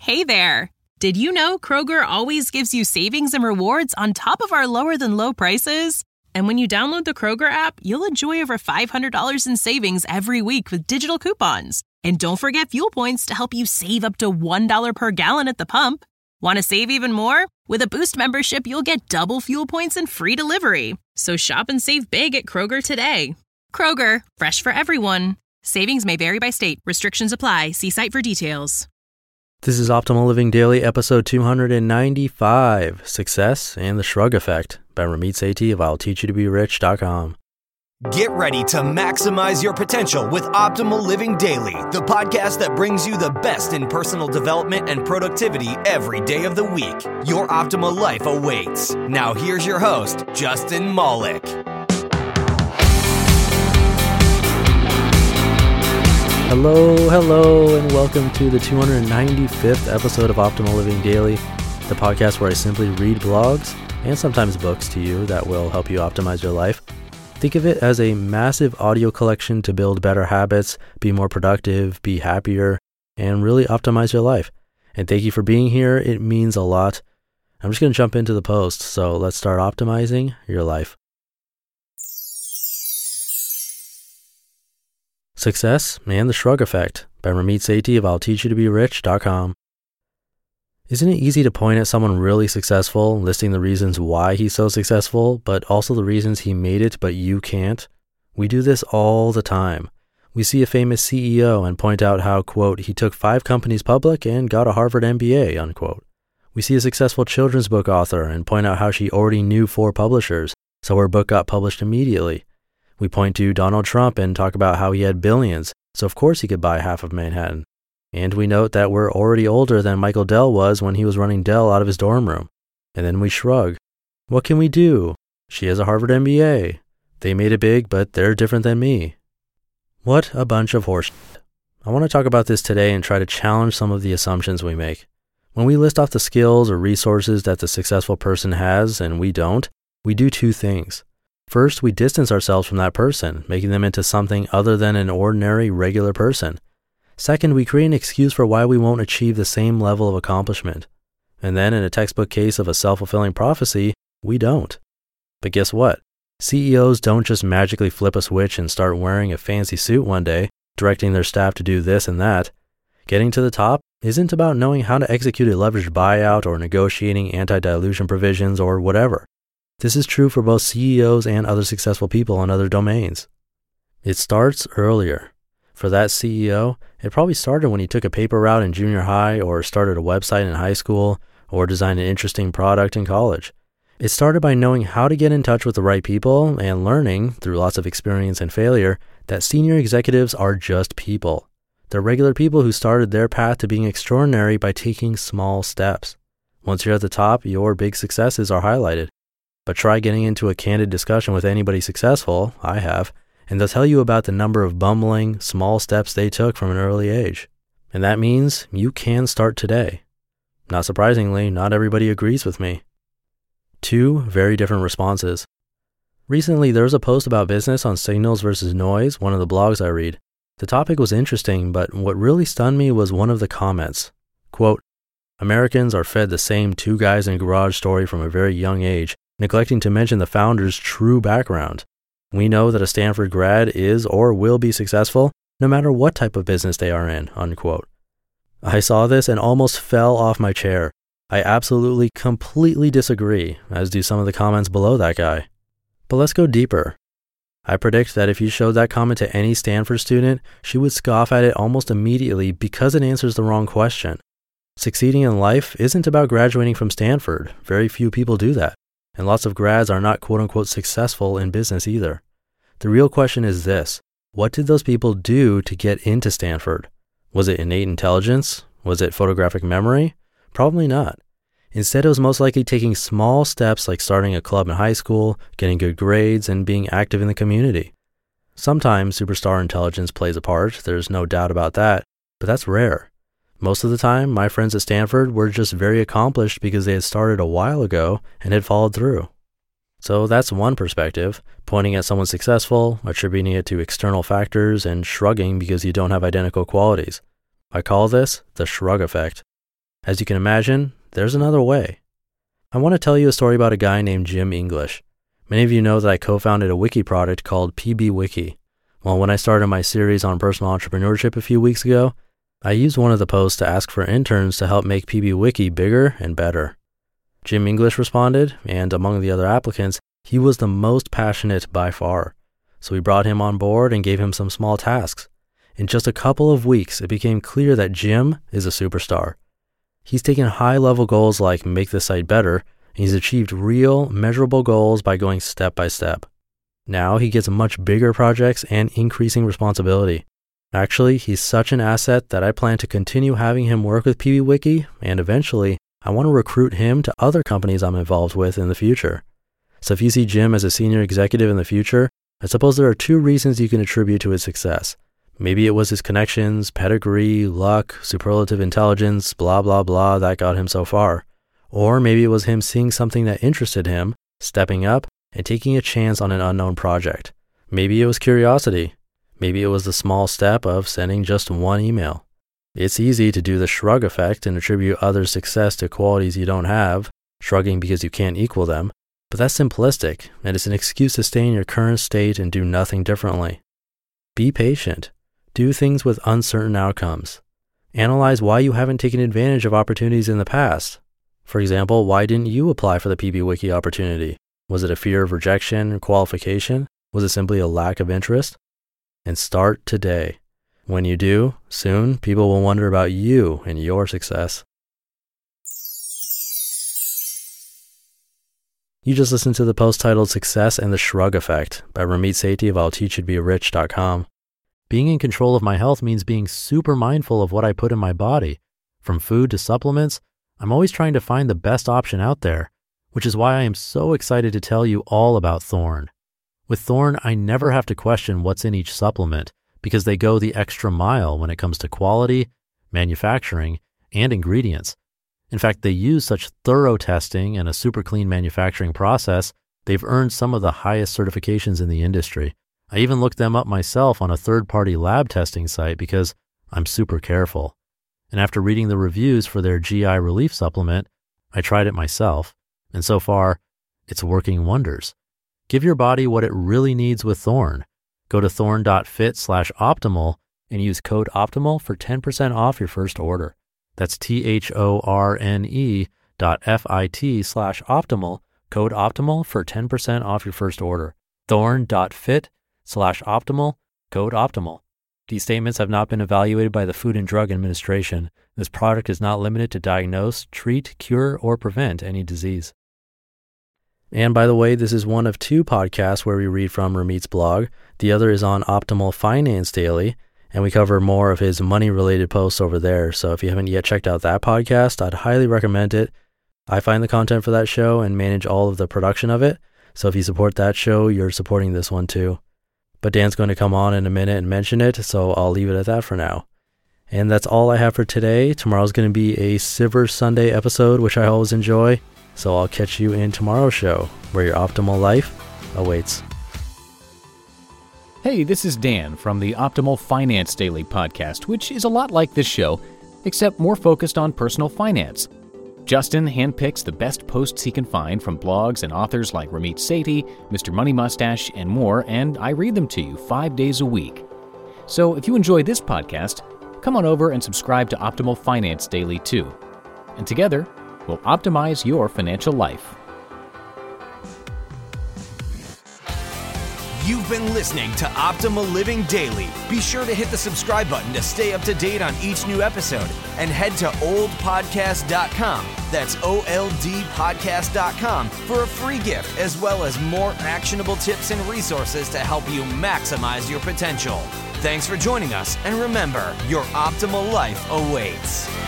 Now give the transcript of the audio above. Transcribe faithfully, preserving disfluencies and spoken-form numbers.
Hey there! Did you know Kroger always gives you savings and rewards on top of our lower-than-low prices? And when you download the Kroger app, you'll enjoy over five hundred dollars in savings every week with digital coupons. And don't forget fuel points to help you save up to one dollar per gallon at the pump. Want to save even more? With a Boost membership, you'll get double fuel points and free delivery. So shop and save big at Kroger today. Kroger, fresh for everyone. Savings may vary by state. Restrictions apply. See site for details. This is Optimal Living Daily, episode two ninety-five, Success and the Shrug Effect, by Ramit Sethi of I'll Teach You To Be Rich dot com. Get ready to maximize your potential with Optimal Living Daily, the podcast that brings you the best in personal development and productivity every day of the week. Your optimal life awaits. Now here's your host, Justin Malik. Hello, hello, and welcome to the two hundred ninety-fifth episode of Optimal Living Daily, the podcast where I simply read blogs and sometimes books to you that will help you optimize your life. Think of it as a massive audio collection to build better habits, be more productive, be happier, and really optimize your life. And thank you for being here. It means a lot. I'm just going to jump into the post, so let's start optimizing your life. Success and the Shrug Effect, by Ramit Sethi of I'll Teach You To Be Rich dot com. Isn't it easy to point at someone really successful, listing the reasons why he's so successful, but also the reasons he made it but you can't? We do this all the time. We see a famous C E O and point out how, quote, he took five companies public and got a Harvard M B A, unquote. We see a successful children's book author and point out how she already knew four publishers, so her book got published immediately. We point to Donald Trump and talk about how he had billions, so of course he could buy half of Manhattan. And we note that we're already older than Michael Dell was when he was running Dell out of his dorm room. And then we shrug. What can we do? She has a Harvard M B A. They made it big, but they're different than me. What a bunch of horseshit. I want to talk about this today and try to challenge some of the assumptions we make. When we list off the skills or resources that the successful person has and we don't, we do two things. First, we distance ourselves from that person, making them into something other than an ordinary, regular person. Second, we create an excuse for why we won't achieve the same level of accomplishment. And then, in a textbook case of a self-fulfilling prophecy, we don't. But guess what? C E Os don't just magically flip a switch and start wearing a fancy suit one day, directing their staff to do this and that. Getting to the top isn't about knowing how to execute a leveraged buyout or negotiating anti-dilution provisions or whatever. This is true for both C E Os and other successful people in other domains. It starts earlier. For that C E O, it probably started when he took a paper route in junior high or started a website in high school or designed an interesting product in college. It started by knowing how to get in touch with the right people and learning, through lots of experience and failure, that senior executives are just people. They're regular people who started their path to being extraordinary by taking small steps. Once you're at the top, your big successes are highlighted. But try getting into a candid discussion with anybody successful, I have, and they'll tell you about the number of bumbling, small steps they took from an early age. And that means you can start today. Not surprisingly, not everybody agrees with me. Two very different responses. Recently, there was a post about business on Signals versus Noise, one of the blogs I read. The topic was interesting, but what really stunned me was one of the comments. Quote, Americans are fed the same two guys in a garage story from a very young age, neglecting to mention the founder's true background. We know that a Stanford grad is or will be successful no matter what type of business they are in, unquote. I saw this and almost fell off my chair. I absolutely, completely disagree, as do some of the comments below that guy. But let's go deeper. I predict that if you showed that comment to any Stanford student, she would scoff at it almost immediately because it answers the wrong question. Succeeding in life isn't about graduating from Stanford. Very few people do that. And lots of grads are not quote-unquote successful in business either. The real question is this: what did those people do to get into Stanford? Was it innate intelligence? Was it photographic memory? Probably not. Instead, it was most likely taking small steps like starting a club in high school, getting good grades, and being active in the community. Sometimes superstar intelligence plays a part, there's no doubt about that, but that's rare. Most of the time, my friends at Stanford were just very accomplished because they had started a while ago and had followed through. So that's one perspective, pointing at someone successful, attributing it to external factors, and shrugging because you don't have identical qualities. I call this the shrug effect. As you can imagine, there's another way. I want to tell you a story about a guy named Jim English. Many of you know that I co-founded a wiki product called P B Wiki. Well, when I started my series on personal entrepreneurship a few weeks ago, I used one of the posts to ask for interns to help make P B Wiki bigger and better. Jim English responded, and among the other applicants, he was the most passionate by far. So we brought him on board and gave him some small tasks. In just a couple of weeks, it became clear that Jim is a superstar. He's taken high-level goals like make the site better, and he's achieved real, measurable goals by going step by step. Now he gets much bigger projects and increasing responsibility. Actually, he's such an asset that I plan to continue having him work with P B Wiki, and eventually, I want to recruit him to other companies I'm involved with in the future. So if you see Jim as a senior executive in the future, I suppose there are two reasons you can attribute to his success. Maybe it was his connections, pedigree, luck, superlative intelligence, blah, blah, blah that got him so far. Or maybe it was him seeing something that interested him, stepping up, and taking a chance on an unknown project. Maybe it was curiosity. Maybe it was the small step of sending just one email. It's easy to do the shrug effect and attribute others' success to qualities you don't have, shrugging because you can't equal them, but that's simplistic, and it's an excuse to stay in your current state and do nothing differently. Be patient. Do things with uncertain outcomes. Analyze why you haven't taken advantage of opportunities in the past. For example, why didn't you apply for the P B Wiki opportunity? Was it a fear of rejection or qualification? Was it simply a lack of interest? And start today. When you do, soon people will wonder about you and your success. You just listened to the post titled Success and the Shrug Effect by Ramit Sethi of I'll Teach You to Be Rich dot com. Being in control of my health means being super mindful of what I put in my body. From food to supplements, I'm always trying to find the best option out there, which is why I am so excited to tell you all about Thorne. With Thorne, I never have to question what's in each supplement because they go the extra mile when it comes to quality, manufacturing, and ingredients. In fact, they use such thorough testing and a super clean manufacturing process, they've earned some of the highest certifications in the industry. I even looked them up myself on a third-party lab testing site because I'm super careful. And after reading the reviews for their G I relief supplement, I tried it myself, and so far, it's working wonders. Give your body what it really needs with Thorne. Go to thorne.fit slash optimal and use code OPTIMAL for ten percent off your first order. That's T-H-O-R-N-E dot F-I-T slash optimal, code OPTIMAL for ten percent off your first order. Thorne.fit slash optimal, code OPTIMAL. These statements have not been evaluated by the Food and Drug Administration. This product is not limited to diagnose, treat, cure, or prevent any disease. And by the way, this is one of two podcasts where we read from Ramit's blog. The other is on Optimal Finance Daily, and we cover more of his money-related posts over there. So if you haven't yet checked out that podcast, I'd highly recommend it. I find the content for that show and manage all of the production of it. So if you support that show, you're supporting this one too. But Dan's going to come on in a minute and mention it, so I'll leave it at that for now. And that's all I have for today. Tomorrow's going to be a Silver Sunday episode, which I always enjoy. So I'll catch you in tomorrow's show, where your optimal life awaits. Hey, this is Dan from the Optimal Finance Daily podcast, which is a lot like this show, except more focused on personal finance. Justin handpicks the best posts he can find from blogs and authors like Ramit Sethi, Mister Money Mustache, and more, and I read them to you five days a week. So if you enjoy this podcast, come on over and subscribe to Optimal Finance Daily too. And together, we'll optimize your financial life. You've been listening to Optimal Living Daily. Be sure to hit the subscribe button to stay up to date on each new episode and head to old podcast dot com. That's O L D podcast dot com for a free gift as well as more actionable tips and resources to help you maximize your potential. Thanks for joining us, and remember, your optimal life awaits.